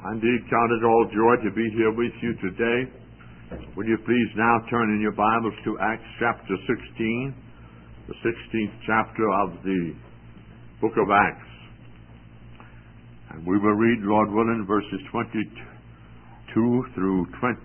Indeed, count it all joy to be here with you today. Will you please now turn in your Bibles to Acts chapter 16, the 16th chapter of the book of Acts. And we will read, Lord willing, verses 22 through 20,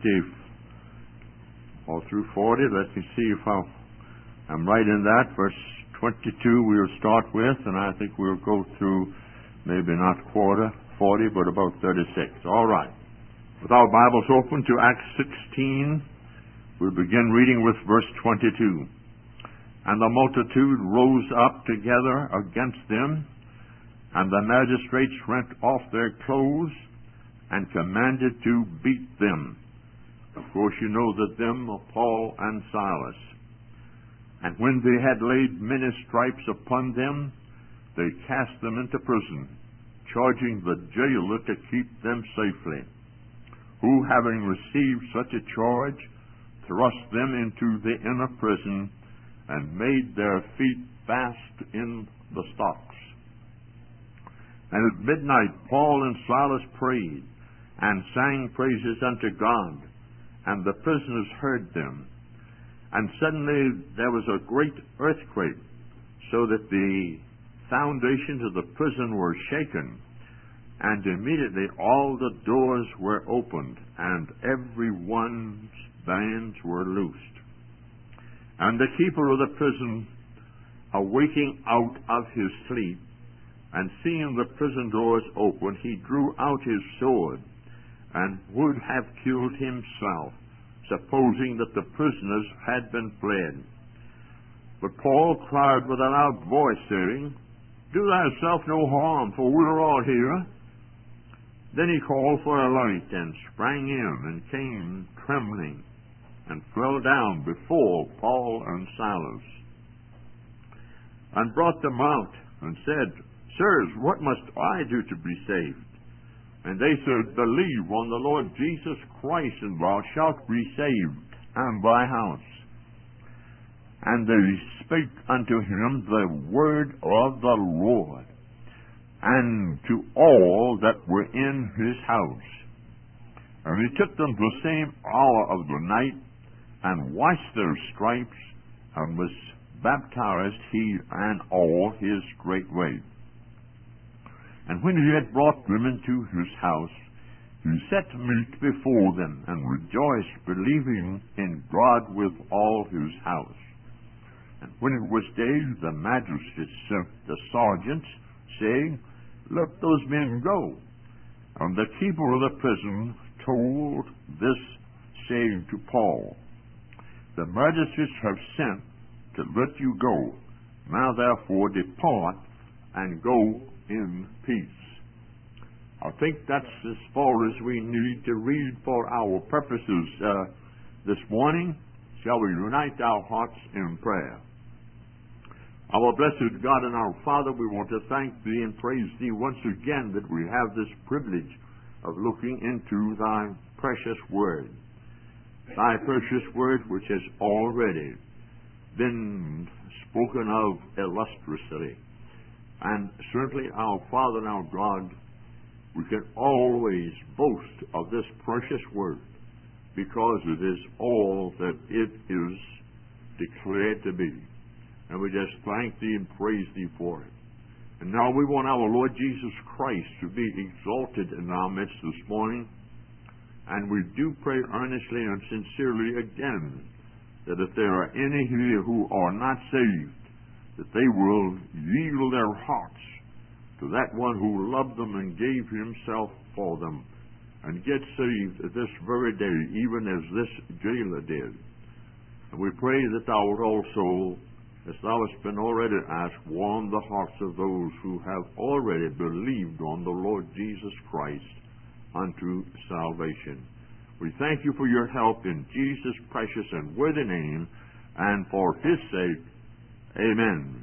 or through 40. Let me see if I'm right in that. Verse 22 we'll start with, and I think we'll go through maybe not quarter 40, but about 36. All right. With our Bibles open to Acts 16, we'll begin reading with verse 22. And the multitude rose up together against them, and the magistrates rent off their clothes and commanded to beat them. Of course, you know that them are Paul and Silas. And when they had laid many stripes upon them, they cast them into prison, charging the jailer to keep them safely, who, having received such a charge, thrust them into the inner prison and made their feet fast in the stocks. And at midnight Paul and Silas prayed and sang praises unto God, and the prisoners heard them. And suddenly there was a great earthquake, so that the foundations of the prison were shaken, and immediately all the doors were opened, and everyone's bands were loosed. And the keeper of the prison, awaking out of his sleep, and seeing the prison doors open, he drew out his sword, and would have killed himself, supposing that the prisoners had been fled. But Paul cried with a loud voice, saying, Do thyself no harm, for we are all here. Then he called for a light, and sprang in, and came trembling, and fell down before Paul and Silas, and brought them out, and said, Sirs, what must I do to be saved? And they said, Believe on the Lord Jesus Christ, and thou shalt be saved, and thy house. And they spake unto him the word of the Lord, and to all that were in his house. And he took them the same hour of the night, and washed their stripes, and was baptized, he and all his straightway. And when he had brought them into his house, he set meat before them, and rejoiced, believing in God with all his house. And when it was day, the magistrates sent the sergeants, saying, Let those men go. And the keeper of the prison told this, saying to Paul, The magistrates have sent to let you go. Now therefore depart, and go in peace. I think that's as far as we need to read for our purposes this morning. Shall we unite our hearts in prayer? Our blessed God and our Father, we want to thank Thee and praise Thee once again that we have this privilege of looking into Thy precious Word. Thy precious Word which has already been spoken of illustriously. And certainly our Father and our God, we can always boast of this precious Word because it is all that it is declared to be. And we just thank Thee and praise Thee for it. And now we want our Lord Jesus Christ to be exalted in our midst this morning. And we do pray earnestly and sincerely again that if there are any here who are not saved, that they will yield their hearts to that one who loved them and gave himself for them, and get saved this very day, even as this jailer did. And we pray that Thou would also, as Thou hast been already asked, warm the hearts of those who have already believed on the Lord Jesus Christ unto salvation. We thank You for Your help in Jesus' precious and worthy name, and for His sake, amen.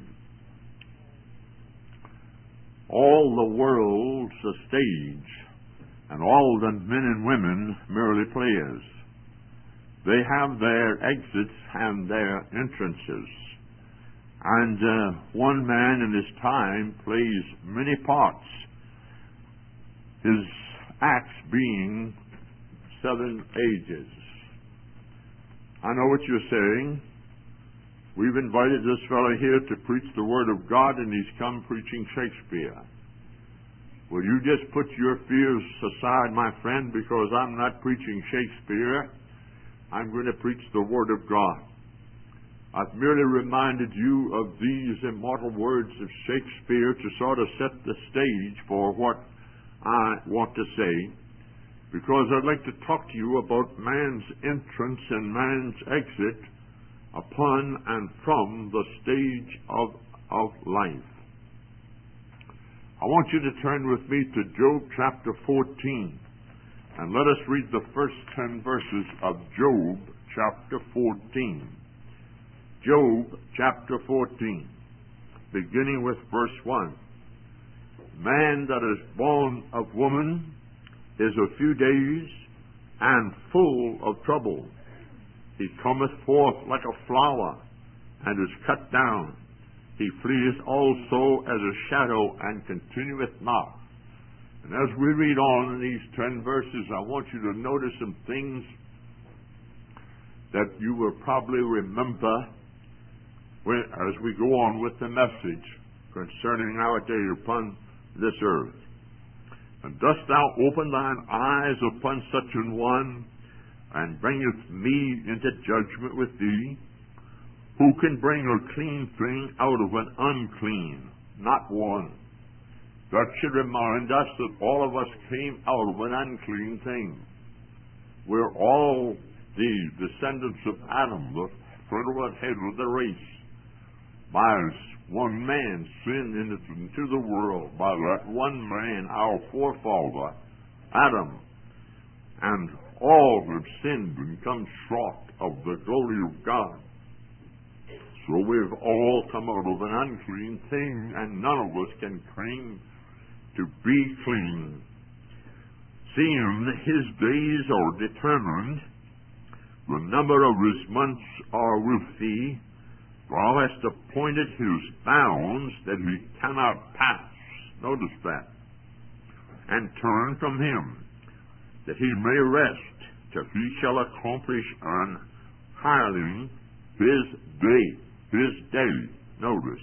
All the world's a stage, and all the men and women merely players. They have their exits and their entrances. And one man in his time plays many parts. His Acts being 7 ages. I know what you're saying. We've invited this fellow here to preach the Word of God, and he's come preaching Shakespeare. Will you just put your fears aside, my friend, because I'm not preaching Shakespeare. I'm going to preach the Word of God. I've merely reminded you of these immortal words of Shakespeare to sort of set the stage for what I want to say, because I'd like to talk to you about man's entrance and man's exit upon and from the stage of life. I want you to turn with me to Job chapter 14, and let us read the first 10 verses of Job chapter 14. Job chapter 14, beginning with verse 1. Man that is born of woman is a few days and full of trouble. He cometh forth like a flower and is cut down. He fleeth also as a shadow and continueth not. And as we read on in these 10 verses, I want you to notice some things that you will probably remember as we go on with the message concerning our day upon this earth. And dost thou open thine eyes upon such an one, and bringeth me into judgment with thee? Who can bring a clean thing out of an unclean? Not one. That should remind us that all of us came out of an unclean thing. We're all the descendants of Adam, the federal head of the race. By one man sin into the world, by that one man, our forefather, Adam, and all have sinned and come short of the glory of God. So we've all come out of an unclean thing, and none of us can claim to be clean. Seeing his days are determined, the number of his months are with thee, thou hast appointed his bounds that he cannot pass. Notice that. And turn from him, that he may rest, till he shall accomplish an hireling his day. Notice.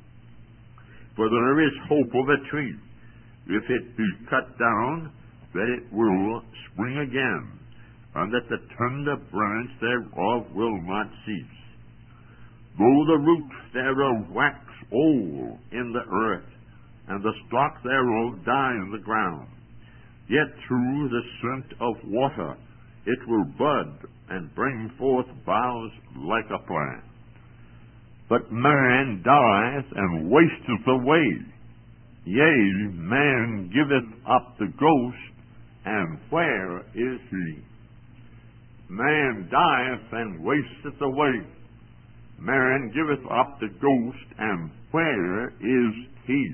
For there is hope of a tree, if it be cut down, that it will spring again, and that the tender branch thereof will not cease. Though the roots thereof wax old in the earth, and the stalk thereof die in the ground, yet through the scent of water it will bud and bring forth boughs like a plant. But man dieth and wasteth away. Yea, man giveth up the ghost, and where is he? Man dieth and wasteth away. Man giveth up the ghost, and where is he?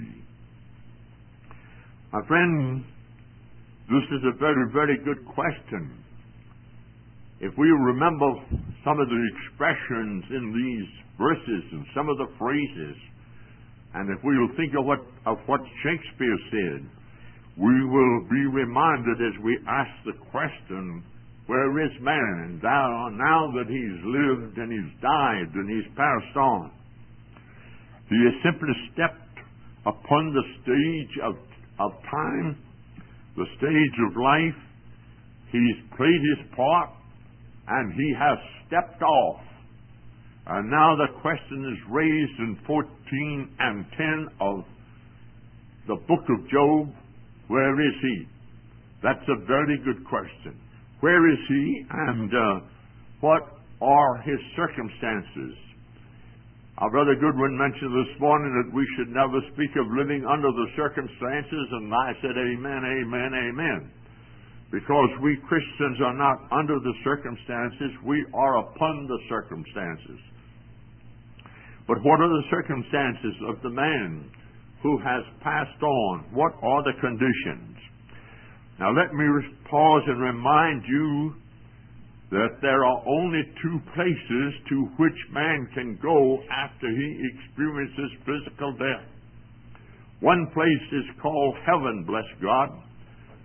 My friend, this is a very, very good question. If we remember some of the expressions in these verses and some of the phrases, and if we will think of what Shakespeare said, we will be reminded as we ask the question, where is man now that he's lived and he's died and he's passed on? He has simply stepped upon the stage of time, the stage of life. He's played his part, and he has stepped off. And now the question is raised in 14 and 10 of the book of Job, where is he? That's a very good question. Where is he, and what are his circumstances? Our brother Goodwin mentioned this morning that we should never speak of living under the circumstances, and I said amen, amen, amen. Because we Christians are not under the circumstances, we are upon the circumstances. But what are the circumstances of the man who has passed on? What are the conditions? Now let me pause and remind you that there are only two places to which man can go after he experiences physical death. One place is called heaven, bless God.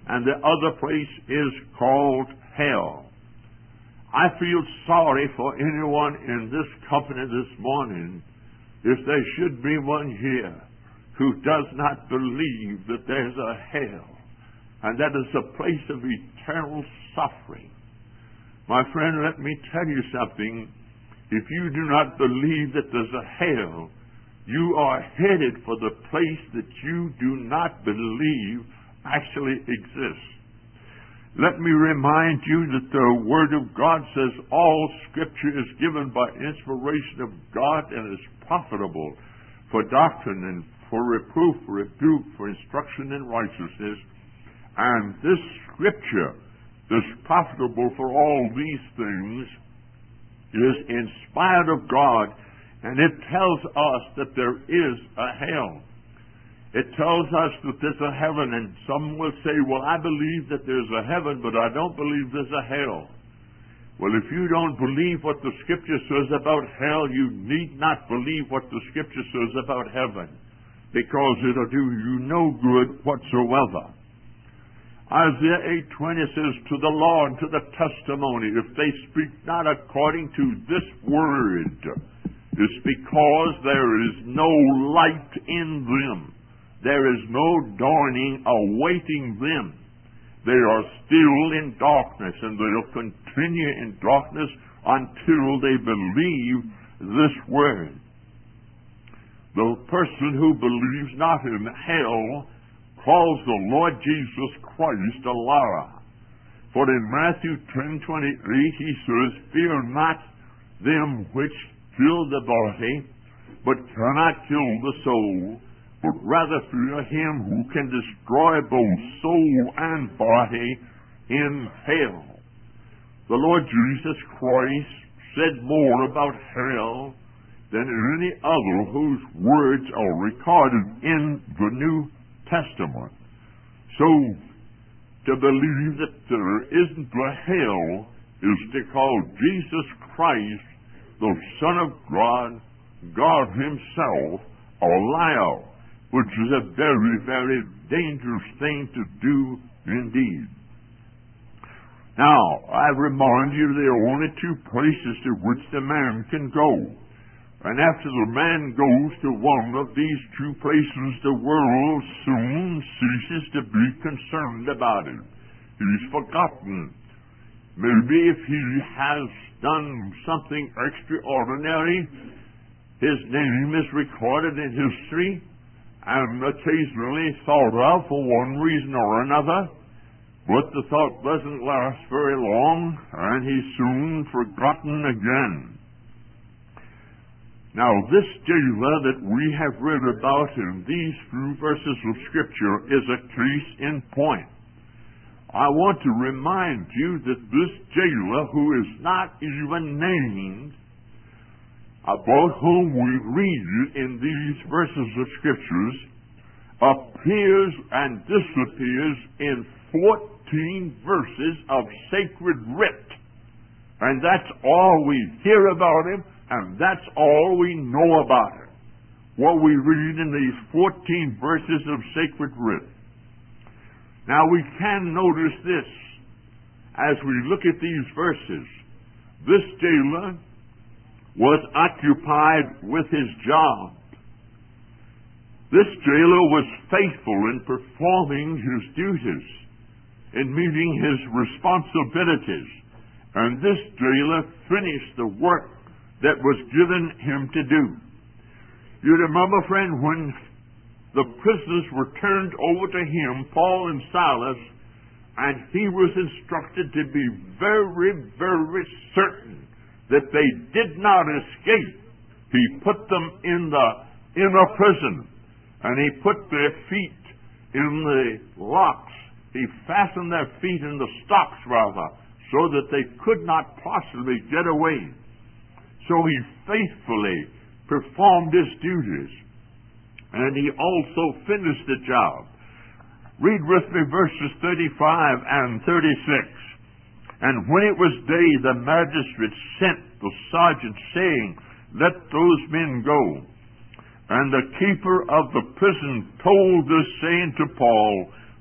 and the other place is called hell. I feel sorry for anyone in this company this morning if there should be one here who does not believe that there's a hell, and that is a place of eternal suffering. My friend, let me tell you something. If you do not believe that there's a hell, you are headed for the place that you do not believe actually exists. Let me remind you that the Word of God says all Scripture is given by inspiration of God and is profitable for doctrine and for reproof, for rebuke, for instruction in righteousness. And this Scripture is profitable for all these things, is inspired of God, and it tells us that there is a hell. It tells us that there's a heaven, and some will say, well, I believe that there's a heaven, but I don't believe there's a hell. Well, if you don't believe what the Scripture says about hell, you need not believe what the Scripture says about heaven, because it'll do you no good whatsoever. Isaiah 8:20 says, to the law and to the testimony, if they speak not according to this word, it's because there is no light in them. There is no dawning awaiting them. They are still in darkness, and they'll continue in darkness until they believe this word. The person who believes not in hell calls the Lord Jesus Christ a liar. For in Matthew 10:28 he says, fear not them which kill the body, but cannot kill the soul, but rather fear him who can destroy both soul and body in hell. The Lord Jesus Christ said more about hell than any other whose words are recorded in the New Testament. So, to believe that there isn't a hell is to call Jesus Christ, the Son of God, God Himself, a liar, which is a very, very dangerous thing to do indeed. Now, I remind you there are only two places to which the man can go. And after the man goes to one of these two places, the world soon ceases to be concerned about him. He's forgotten. Maybe if he has done something extraordinary, his name is recorded in history and occasionally thought of for one reason or another, but the thought doesn't last very long, and he's soon forgotten again. Now, this jailer that we have read about in these few verses of Scripture is a case in point. I want to remind you that this jailer, who is not even named, about whom we read in these verses of Scriptures, appears and disappears in 14 verses of sacred writ. And that's all we hear about him, and that's all we know about him. What we read in these 14 verses of sacred writ. Now we can notice this as we look at these verses. This jailer was occupied with his job. This jailer was faithful in performing his duties, in meeting his responsibilities, and this jailer finished the work that was given him to do. You remember, friend, when the prisoners were turned over to him, Paul and Silas, and he was instructed to be very, very certain that they did not escape. He put them in the inner prison, and he put their feet in the locks. He fastened their feet in the stocks, rather, so that they could not possibly get away. So he faithfully performed his duties, and he also finished the job. Read with me verses 35 and 36. And when it was day, the magistrate sent the sergeant, saying, let those men go. And the keeper of the prison told this saying to Paul,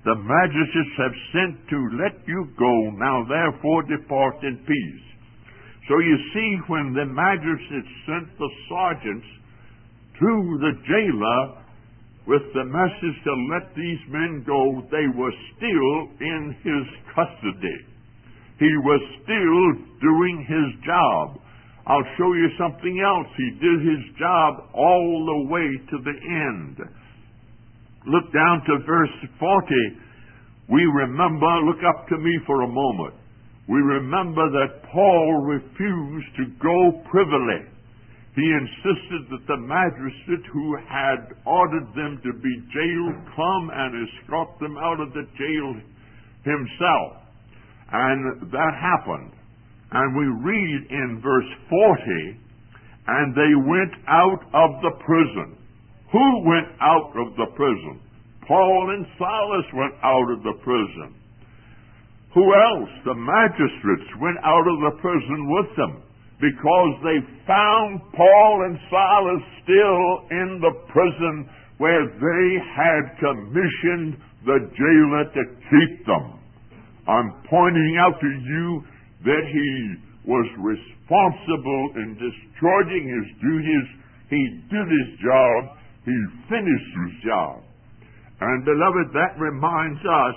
The magistrates have sent to let you go. Now therefore depart in peace. So you see, when the magistrates sent the sergeants to the jailer with the message to let these men go, they were still in his custody. He was still doing his job. I'll show you something else. He did his job all the way to the end. Look down to verse 40. We remember, look up to me for a moment. We remember that Paul refused to go privily. He insisted that the magistrate who had ordered them to be jailed come and escort them out of the jail himself. And that happened. And we read in verse 40, and they went out of the prison. Who went out of the prison? Paul and Silas went out of the prison. Who else? The magistrates went out of the prison with them, because they found Paul and Silas still in the prison where they had commissioned the jailer to keep them. I'm pointing out to you that he was responsible in discharging his duties. He did his job. He finished his job. And beloved, that reminds us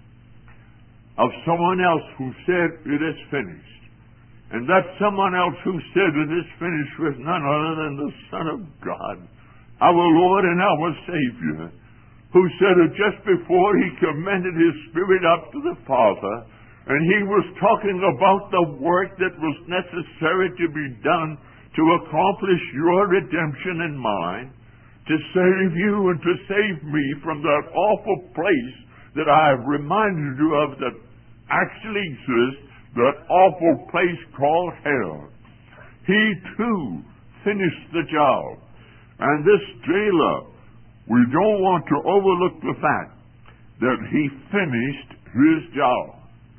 of someone else who said, "It is finished." And that someone else who said it is finished was none other than the Son of God, our Lord and our Savior, who said it just before he commended his Spirit up to the Father. And he was talking about the work that was necessary to be done to accomplish your redemption and mine, to save you and to save me from that awful place that I have reminded you of that actually exists, that awful place called hell. He too finished the job. And this jailer, we don't want to overlook the fact that he finished his job.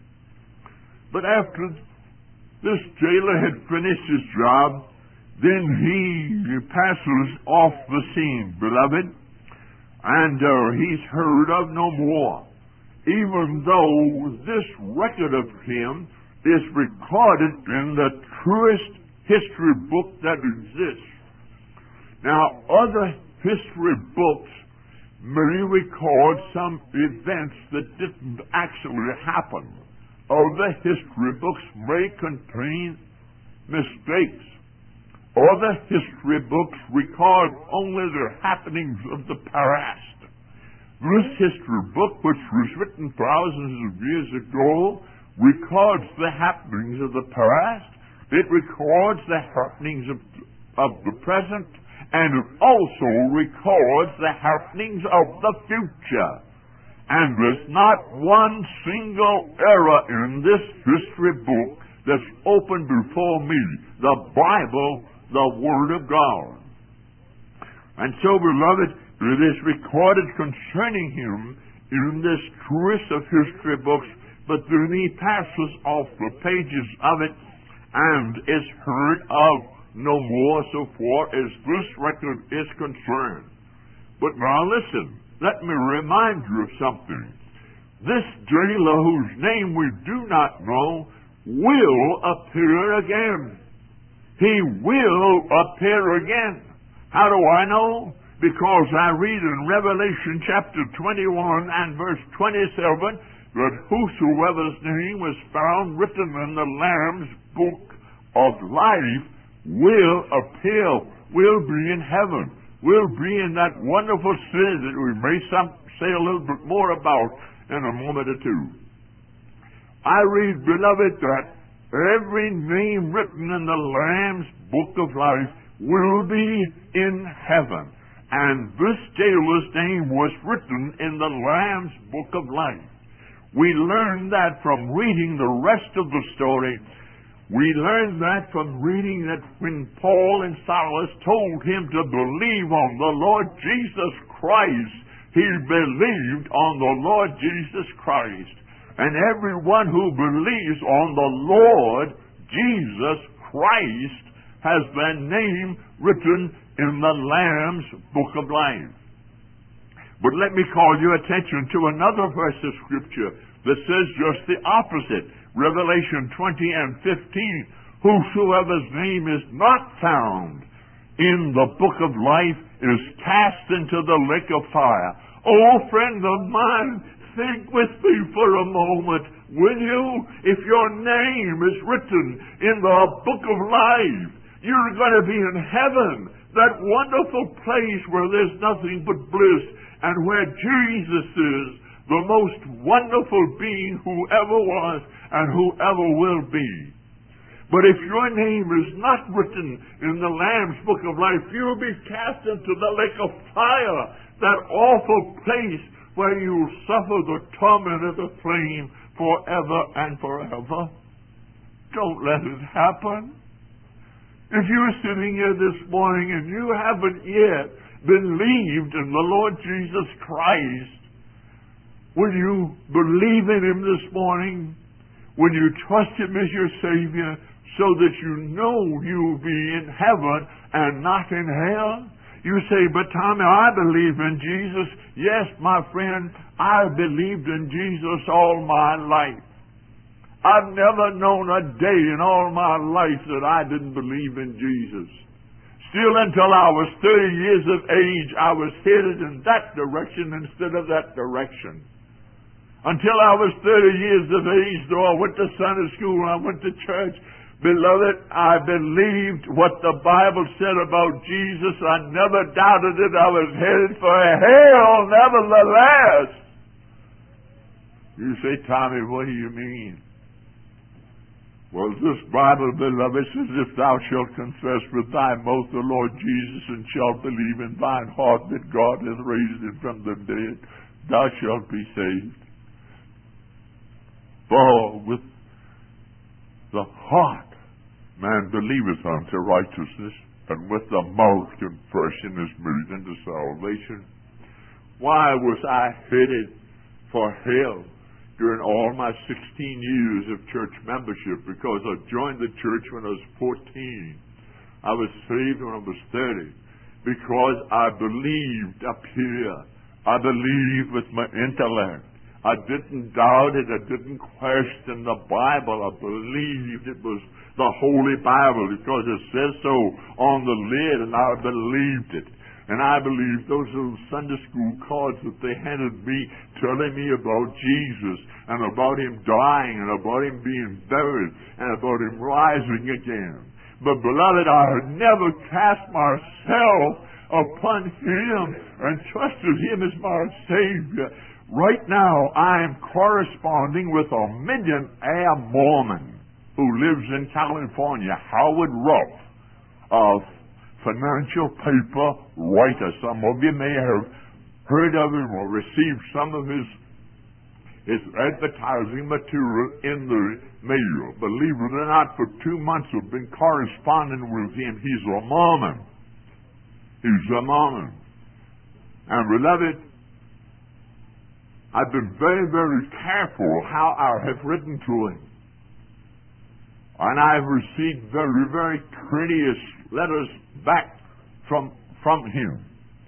But after this jailer had finished his job, then he passes off the scene, beloved, and he's heard of no more, even though this record of him is recorded in the truest history book that exists. Now, other history books may record some events that didn't actually happen. Other history books may contain mistakes. Other history books record only the happenings of the past. This history book, which was written thousands of years ago, records the happenings of the past. It records the happenings of the present, and it also records the happenings of the future. And there's not one single error in this history book that's open before me. The Bible, the Word of God. And so, beloved, it is recorded concerning him in this truest of history books, but then he passes off the pages of it and is heard of no more so far as this record is concerned. But now listen. Let me remind you of something. This jailer, whose name we do not know, will appear again. He will appear again. How do I know? Because I read in Revelation chapter 21 and verse 27 that whosoever's name was found written in the Lamb's book of life will appear, will be in heaven, will be in that wonderful city that we may say a little bit more about in a moment or two. I read, beloved, that every name written in the Lamb's book of life will be in heaven. And this jailer's name was written in the Lamb's book of life. We learn that from reading the rest of the story. We learn that from reading that when Paul and Silas told him to believe on the Lord Jesus Christ, he believed on the Lord Jesus Christ. And everyone who believes on the Lord Jesus Christ has their name written in the Lamb's book of life. But let me call your attention to another verse of Scripture that says just the opposite. Revelation 20 and 15. Whosoever's name is not found in the book of life is cast into the lake of fire. Oh, friend of mine, think with me for a moment, will you? If your name is written in the book of life, you're going to be in heaven, that wonderful place where there's nothing but bliss, and where Jesus is, the most wonderful being who ever was and who ever will be. But if your name is not written in the Lamb's book of life, you'll be cast into the lake of fire, that awful place where you'll suffer the torment of the flame forever and forever. Don't let it happen. If you're sitting here this morning and you haven't yet believed in the Lord Jesus Christ, will you believe in Him this morning? Will you trust Him as your Savior so that you know you'll be in heaven and not in hell? You say, but Tommy, I believe in Jesus. Yes, my friend, I believed in Jesus all my life. I've never known a day in all my life that I didn't believe in Jesus. Still, until I was 30 years of age, I was headed in that direction instead of that direction. Until I was 30 years of age, though I went to Sunday school and I went to church, beloved, I believed what the Bible said about Jesus. I never doubted it. I was headed for hell, nevertheless. You say, Tommy, what do you mean? Well, this Bible, beloved, says, if thou shalt confess with thy mouth the Lord Jesus, and shalt believe in thine heart that God hath raised him from the dead, thou shalt be saved. For with the heart man believeth unto righteousness, and with the mouth confession is made unto salvation. Why was I headed for hell during all my 16 years of church membership? Because I joined the church when I was 14. I was saved when I was 30. Because I believed up here. I believed with my intellect. I didn't doubt it. I didn't question the Bible. I believed it was the Holy Bible because it says so on the lid, and I believed it. And I believed those little Sunday school cards that they handed me telling me about Jesus and about Him dying and about Him being buried and about Him rising again. But beloved, I had never cast myself upon Him and trusted Him as my Savior. Right now, I am corresponding with a millionaire Mormon who lives in California, Howard Ruff, a financial paper writer. Some of you may have heard of him or received some of his advertising material in the mail. Believe it or not, for 2 months I've been corresponding with him. He's a Mormon. He's a Mormon. And beloved, I've been very, very careful how I have written to him. And I've received very, very courteous letters back from him.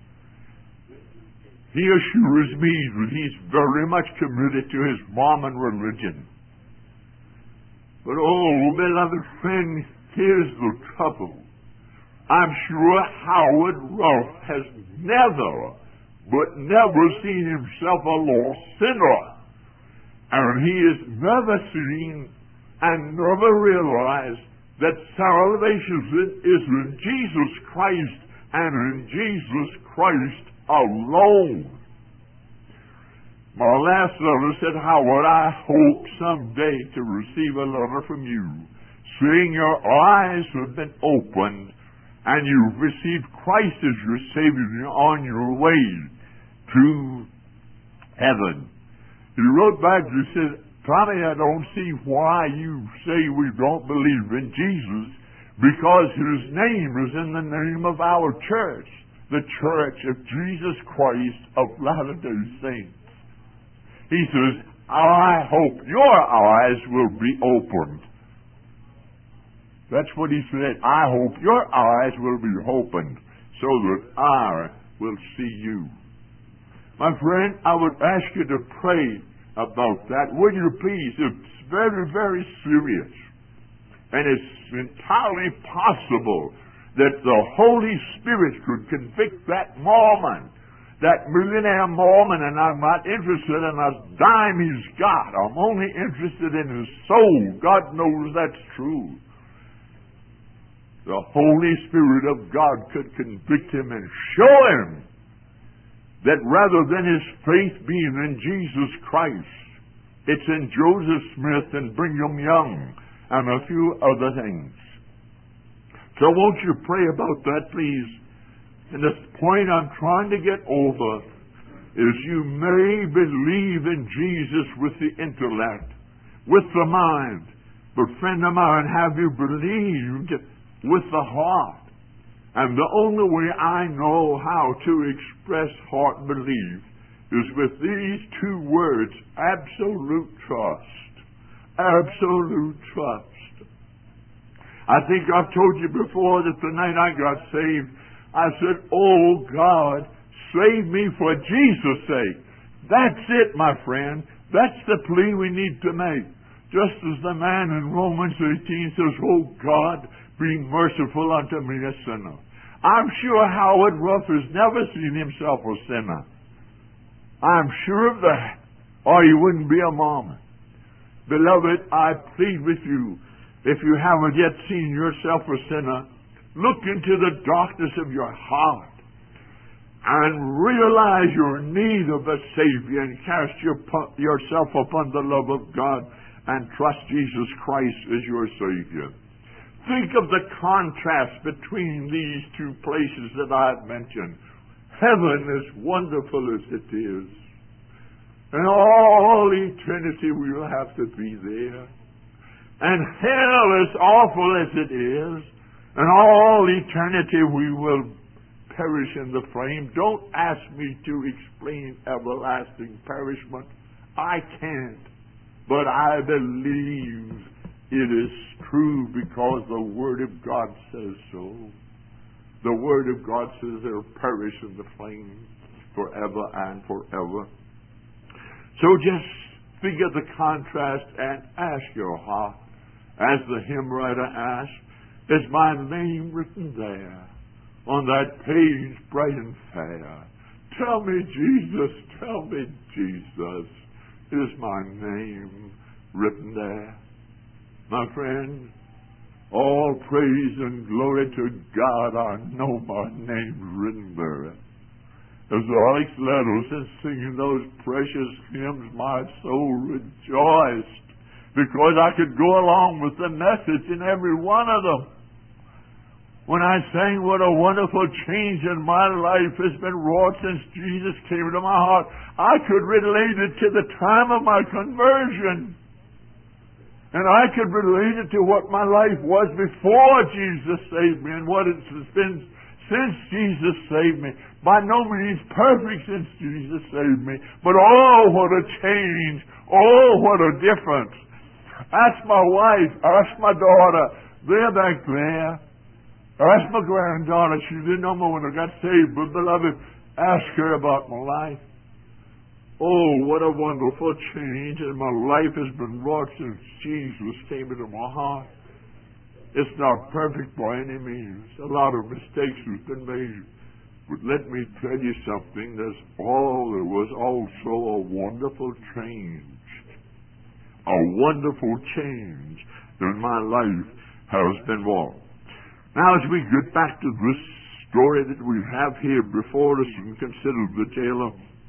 He assures me that he's very much committed to his Mormon religion. But oh, beloved friend, here's the trouble. I'm sure Howard Ruff has never seen himself a lost sinner. And he has never seen and never realized that salvation is in Jesus Christ and in Jesus Christ alone. My last letter said, Howard, I hope someday to receive a letter from you, saying your eyes have been opened and you've received Christ as your Savior on your way to heaven. He wrote back and said, Tommy, I don't see why you say we don't believe in Jesus, because His name is in the name of our church, the Church of Jesus Christ of Latter-day Saints. He says, I hope your eyes will be opened. That's what he said. I hope your eyes will be opened so that I will see you. My friend, I would ask you to pray about that. Would you please? It's very, very serious. And it's entirely possible that the Holy Spirit could convict that Mormon, that millionaire Mormon, and I'm not interested in a dime he's got. I'm only interested in his soul. God knows that's true. The Holy Spirit of God could convict him and show him that rather than his faith being in Jesus Christ, it's in Joseph Smith and Brigham Young and a few other things. So won't you pray about that, please? And the point I'm trying to get over is you may believe in Jesus with the intellect, with the mind, but friend of mine, have you believed with the heart? And the only way I know how to express heart belief is with these two words: absolute trust. Absolute trust. I think I've told you before that the night I got saved, I said, "Oh God, save me for Jesus' sake." That's it, my friend. That's the plea we need to make. Just as the man in Romans 18 says, "Oh God, be merciful unto me, a sinner." I'm sure Howard Ruff has never seen himself a sinner. I'm sure of that, or he wouldn't be a Mormon. Beloved, I plead with you, if you haven't yet seen yourself a sinner, look into the darkness of your heart and realize your need of a Savior and cast yourself upon the love of God and trust Jesus Christ as your Savior. Think of the contrast between these two places that I've mentioned. Heaven, as wonderful as it is, and all eternity we will have to be there. And hell, as awful as it is, and all eternity we will perish in the flame. Don't ask me to explain everlasting perishment. I can't. But I believe it is true because the Word of God says so. The Word of God says they'll perish in the flame forever and forever. So just figure the contrast and ask your heart, as the hymn writer asked, is my name written there on that page bright and fair? Tell me, Jesus, is my name written there? My friend, all praise and glory to God, I know my name's written there. As Alex Letters is singing those precious hymns, my soul rejoiced because I could go along with the message in every one of them. When I sang what a wonderful change in my life has been wrought since Jesus came into my heart, I could relate it to the time of my conversion. And I could relate it to what my life was before Jesus saved me and what it's been since Jesus saved me. By no means perfect since Jesus saved me, but oh, what a change. Oh, what a difference. Ask my wife, ask my daughter, they're back there. Ask my granddaughter, she didn't know me when I got saved, but beloved, ask her about my life. Oh, what a wonderful change, and my life has been wrought since Jesus came into my heart. It's not perfect by any means. A lot of mistakes have been made. But let me tell you something, there was also a wonderful change. A wonderful change in my life has been wrought. Now, as we get back to this story that we have here before us and consider the jailer,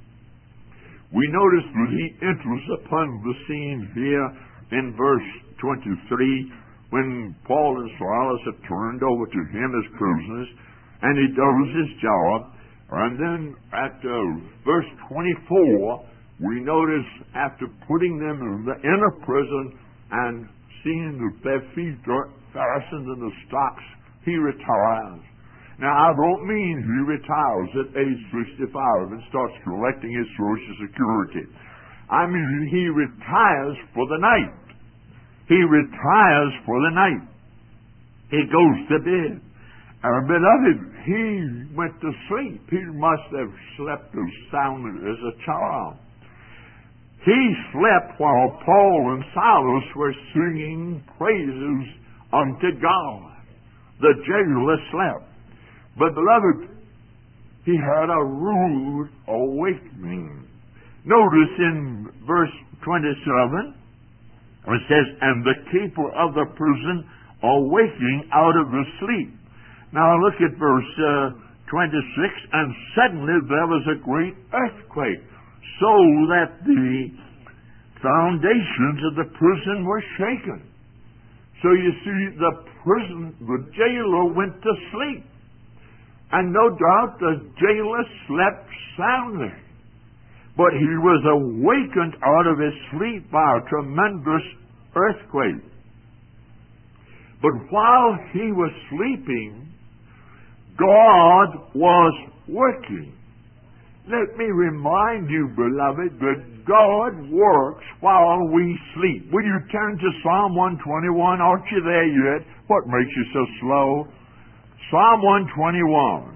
we notice that he enters upon the scene here in verse 23 when Paul and Silas have turned over to him as prisoners, and he does his job. And then at verse 24, we notice after putting them in the inner prison and seeing that their feet are fastened in the stocks, he retires. Now, I don't mean he retires at age 65 and starts collecting his Social Security. I mean he retires for the night. He retires for the night. He goes to bed. And beloved, he went to sleep. He must have slept as soundly as a child. He slept while Paul and Silas were singing praises unto God. The jailer slept. But beloved, he had a rude awakening. Notice in verse 27, it says, and the keeper of the prison awaking out of his sleep. Now look at verse 26, and suddenly there was a great earthquake, so that the foundations of the prison were shaken. So you see, the jailer went to sleep. And no doubt the jailer slept soundly. But he was awakened out of his sleep by a tremendous earthquake. But while he was sleeping, God was working. Let me remind you, beloved, that God works while we sleep. Will you turn to Psalm 121? Aren't you there yet? What makes you so slow? Psalm 121.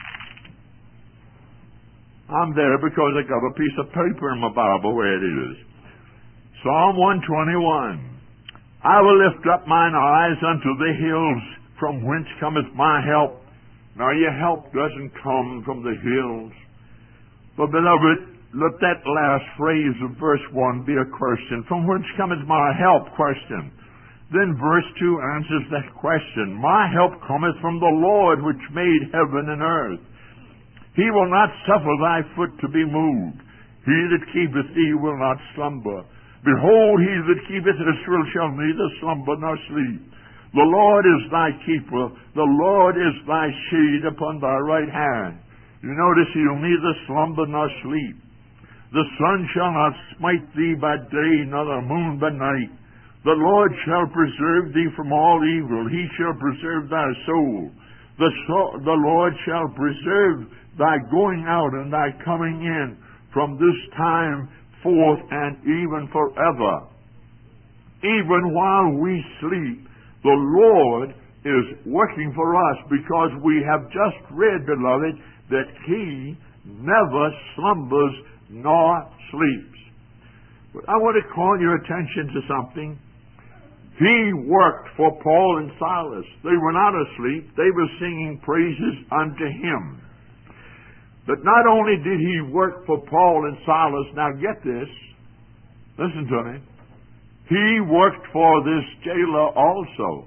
I'm there because I got a piece of paper in my Bible where it is. Psalm 121. I will lift up mine eyes unto the hills, from whence cometh my help. Now your help doesn't come from the hills. But beloved, let that last phrase of verse 1 be a question. From whence cometh my help? Question. Then verse 2 answers that question. My help cometh from the Lord which made heaven and earth. He will not suffer thy foot to be moved. He that keepeth thee will not slumber. Behold, he that keepeth Israel shall neither slumber nor sleep. The Lord is thy keeper. The Lord is thy shade upon thy right hand. You notice he'll neither slumber nor sleep. The sun shall not smite thee by day, nor the moon by night. The Lord shall preserve thee from all evil. He shall preserve thy soul. The Lord shall preserve thy going out and thy coming in from this time forth and even forever. Even while we sleep, the Lord is working for us, because we have just read, beloved, that he never slumbers nor sleeps. But I want to call your attention to something. He worked for Paul and Silas. They were not asleep. They were singing praises unto him. But not only did he work for Paul and Silas, now get this, listen to me, he worked for this jailer also.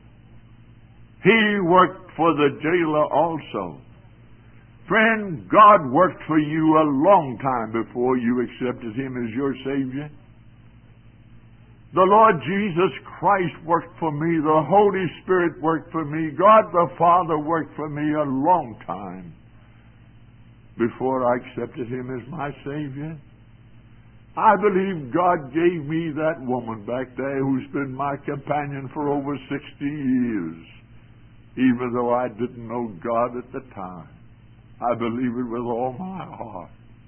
He worked for the jailer also. Friend, God worked for you a long time before you accepted him as your Savior. The Lord Jesus Christ worked for me. The Holy Spirit worked for me. God the Father worked for me a long time before I accepted him as my Savior. I believe God gave me that woman back there who's been my companion for over 60 years, even though I didn't know God at the time. I believe it with all my heart.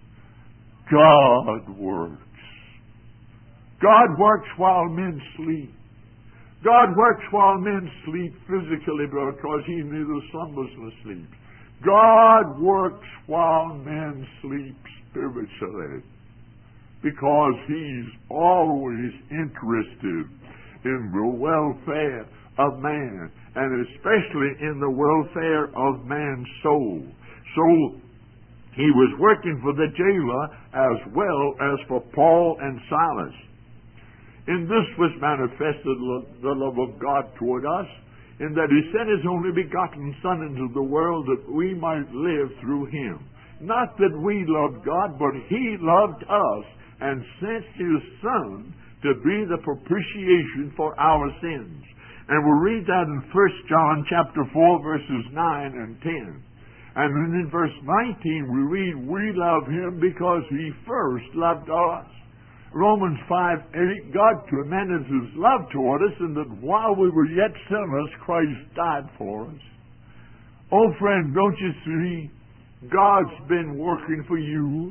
God works. God works while men sleep. God works while men sleep physically, because he neither slumbers nor sleeps. God works while men sleep spiritually, because he's always interested in the welfare of man, and especially in the welfare of man's soul. So he was working for the jailer as well as for Paul and Silas. In this was manifested the love of God toward us, in that he sent his only begotten Son into the world that we might live through him. Not that we loved God, but he loved us and sent his Son to be the propitiation for our sins. And we'll read that in 1 John chapter 4, verses 9 and 10. And then in verse 19 we read, we love him because he first loved us. Romans 5:8, God commended his love toward us, in that while we were yet sinners, Christ died for us. Oh friend, don't you see? God's been working for you.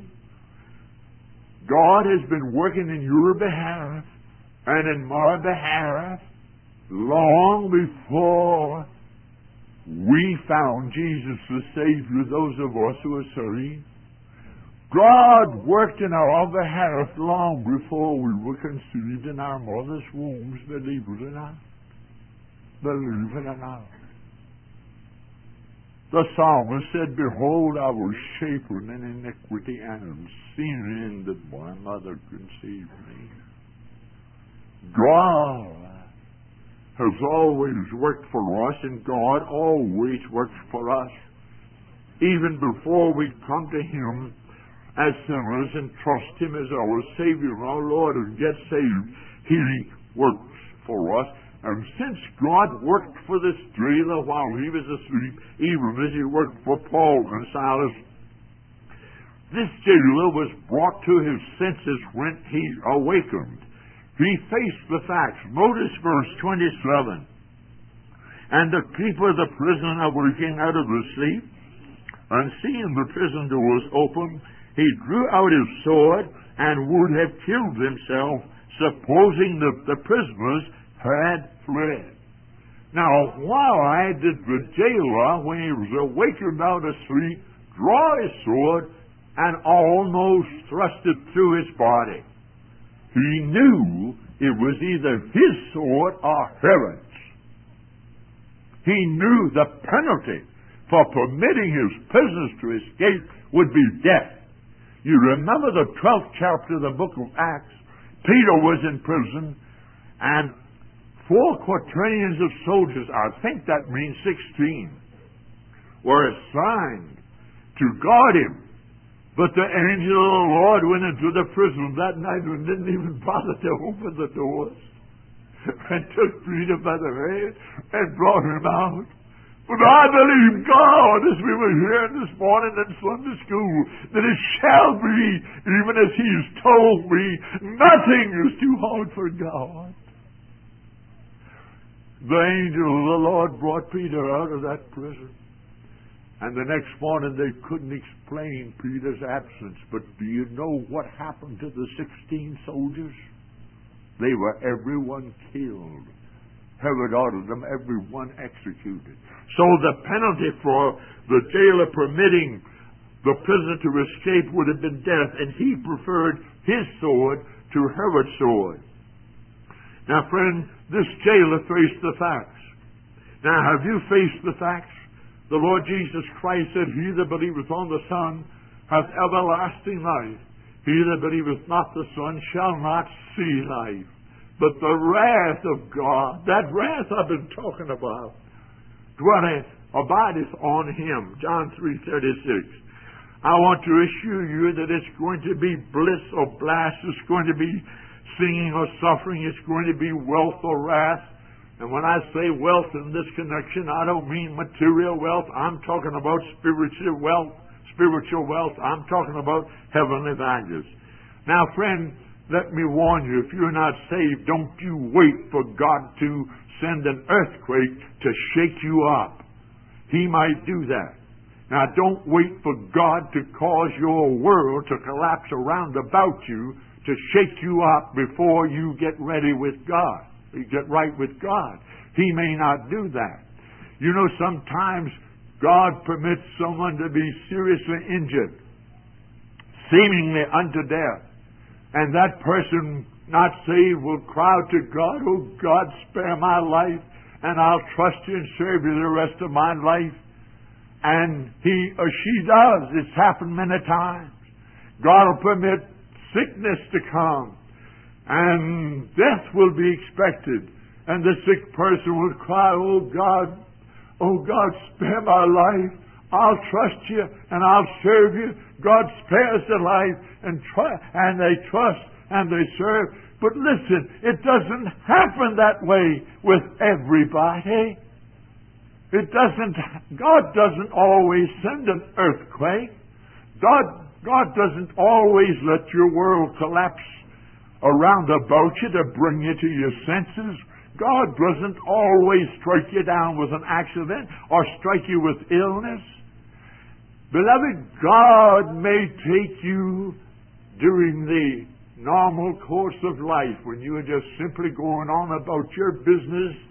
God has been working in your behalf and in my behalf long before we found Jesus the Savior, those of us who are saved. God worked in our behalf long before we were conceived in our mother's wombs, believe it or not. Believe it or not. The psalmist said, Behold, I was shapen in iniquity, and in sin that my mother conceived me. God has always worked for us, and God always works for us. Even before we come to Him as sinners and trust Him as our Savior and our Lord and get saved, He works for us. And since God worked for this jailer while he was asleep, even as He worked for Paul and Silas, this jailer was brought to his senses when he awakened. He faced the facts. Notice verse 27. And the keeper of the prison awaking out of his sleep, and seeing the prison doors open, he drew out his sword and would have killed himself, supposing that the prisoners had fled. Now, why did the jailer, when he was awakened out of sleep, draw his sword and almost thrust it through his body? He knew it was either his sword or Herod's. He knew the penalty for permitting his prisoners to escape would be death. You remember the 12th chapter of the book of Acts? Peter was in prison, and 4 quaternions of soldiers, I think that means 16, were assigned to guard him. But the angel of the Lord went into the prison that night and didn't even bother to open the doors, and took Peter by the hand and brought him out. But I believe God, as we were hearing this morning in Sunday school, that it shall be, even as He has told me, nothing is too hard for God. The angel of the Lord brought Peter out of that prison. And the next morning they couldn't explain Peter's absence. But do you know what happened to the 16 soldiers? They were everyone killed. Herod ordered them everyone executed. So the penalty for the jailer permitting the prisoner to escape would have been death, and he preferred his sword to Herod's sword. Now, friend, this jailer faced the facts. Now, have you faced the facts? The Lord Jesus Christ said, He that believeth on the Son hath everlasting life. He that believeth not the Son shall not see life. But the wrath of God, that wrath I've been talking about, dwelleth, abideth on him. John 3:36. I want to assure you that it's going to be bliss or blast. It's going to be singing or suffering. It's going to be wealth or wrath. And when I say wealth in this connection, I don't mean material wealth. I'm talking about spiritual wealth. I'm talking about heavenly values. Now, friend, let me warn you, if you're not saved, don't you wait for God to send an earthquake to shake you up. He might do that. Now, don't wait for God to cause your world to collapse around about you to shake you up before you get ready with God. You get right with God. He may not do that. You know, sometimes God permits someone to be seriously injured, seemingly unto death. And that person, not saved, will cry out to God, Oh God, spare my life, and I'll trust you and serve you the rest of my life. And he or she does. It's happened many times. God will permit sickness to come, and death will be expected. And the sick person will cry, Oh God, spare my life. I'll trust you and I'll serve you. God spares the life, and they trust and they serve. But listen, it doesn't happen that way with everybody. God doesn't always send an earthquake. God doesn't always let your world collapse around about you to bring you to your senses. God doesn't always strike you down with an accident or strike you with illness. Beloved, God may take you during the normal course of life when you are just simply going on about your business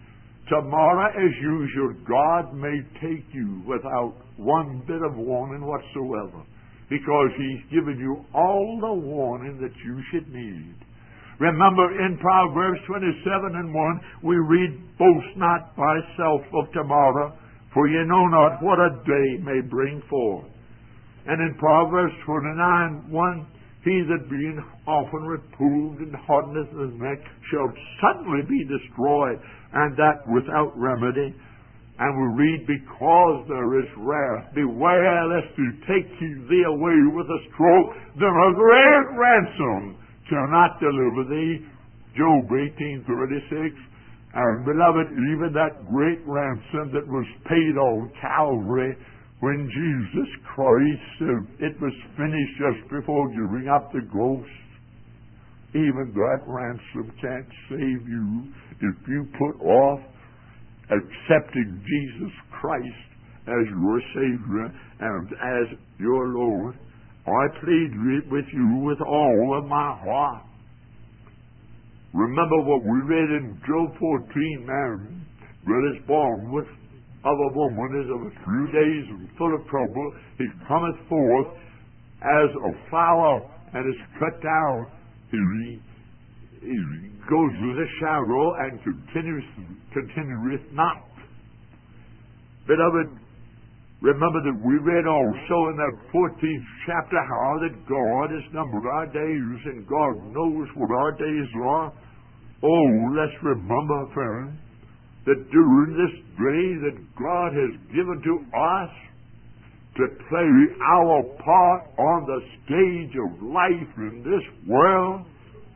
Tomorrow, as usual, God may take you without one bit of warning whatsoever, because He's given you all the warning that you should need. Remember, in Proverbs 27:1, we read, "Boast not thyself of tomorrow, for you know not what a day may bring forth." And in Proverbs 29:1, "He that being often reproved and hardeneth his neck shall suddenly be destroyed, and that without remedy." And we read, "Because there is wrath, beware lest He take thee away with a stroke, then a great ransom shall not deliver thee." Job 18:36. And beloved, even that great ransom that was paid on Calvary, when Jesus Christ said it was finished just before giving up the ghost, even that ransom can't save you if you put off accepting Jesus Christ as your Savior and as your Lord. I plead with you with all of my heart. Remember what we read in Job 14, "Man that is born with of a woman is of a few days and full of trouble. He cometh forth as a flower and is cut down. He goes with a shadow and continueth not." Beloved, remember that we read also in that 14th chapter how that God has numbered our days, and God knows what our days are. Oh, let's remember, friend, that during this day that God has given to us to play our part on the stage of life in this world,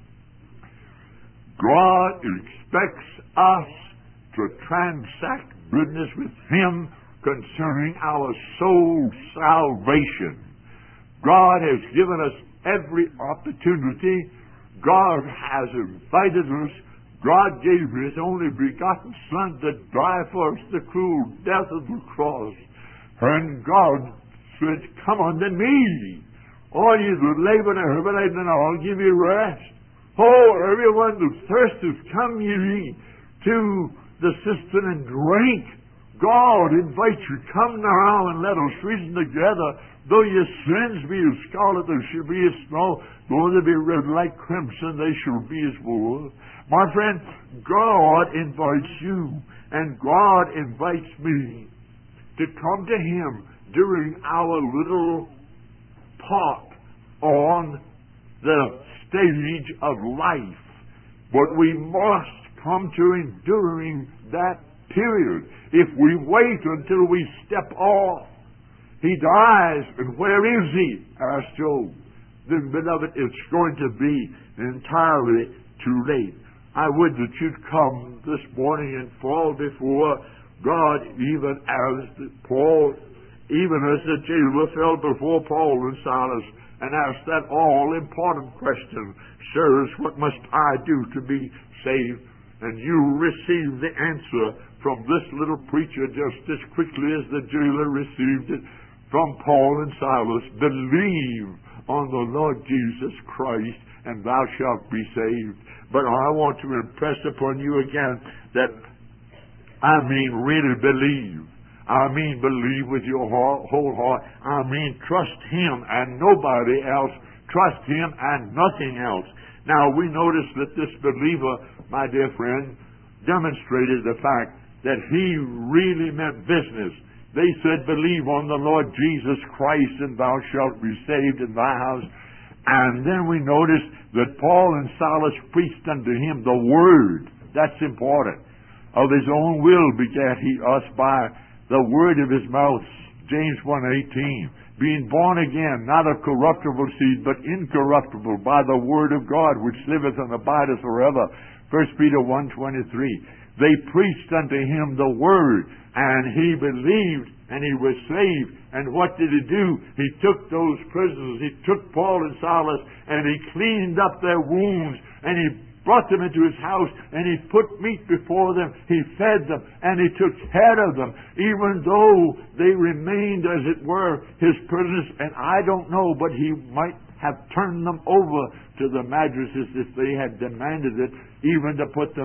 God expects us to transact business with Him concerning our soul salvation. God has given us every opportunity. God has invited us. God gave His only begotten Son to die for us, the cruel death of the cross. And God said, "Come unto me, all ye that labor and are heavy laden, and I'll give you rest. Oh, everyone that thirsteth, come ye to the cistern and drink." God invites you, "Come now and let us reason together. Though your sins be as scarlet, they shall be as snow. Though they be red like crimson, they shall be as wool." My friend, God invites you, and God invites me to come to Him during our little part on the stage of life. But we must come to Him during that period. If we wait until we step off, He dies, and where is He? Asked Job. Then, beloved, it's going to be entirely too late. I would that you'd come this morning and fall before God, even as the jailer fell before Paul and Silas and asked that all-important question, "Sirs, what must I do to be saved?" And you receive the answer from this little preacher just as quickly as the jailer received it from Paul and Silas. "Believe on the Lord Jesus Christ, and thou shalt be saved." But I want to impress upon you again that I mean really believe. I mean believe with your whole heart. I mean trust Him and nobody else. Trust Him and nothing else. Now we notice that this believer, my dear friend, demonstrated the fact that he really meant business. They said, "Believe on the Lord Jesus Christ, and thou shalt be saved in thy house." And then we notice that Paul and Silas preached unto him the word. That's important. Of his own will begat he us by the word of his mouth. James 1:18. Being born again, not of corruptible seed, but incorruptible, by the word of God, which liveth and abideth forever. 1 Peter 1:23. They preached unto him the word, and he believed, and he was saved. And what did he do? He took those prisoners, he took Paul and Silas, and he cleaned up their wounds, and he brought them into his house, and he put meat before them, he fed them, and he took care of them, even though they remained, as it were, his prisoners. And I don't know, but he might have turned them over to the magistrates if they had demanded it, even to put them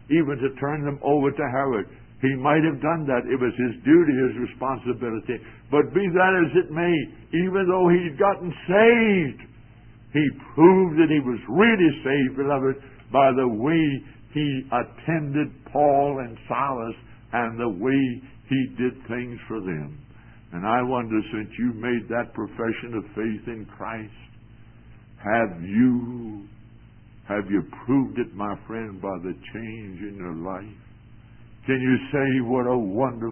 even to turn them over to Herod. He might have done that. It was his duty, his responsibility. But be that as it may, even though he'd gotten saved, he proved that he was really saved, beloved, by the way he attended Paul and Silas and the way he did things for them. And I wonder, since you made that profession of faith in Christ, have you proved it, my friend, by the change in your life? Can you say what a wonderful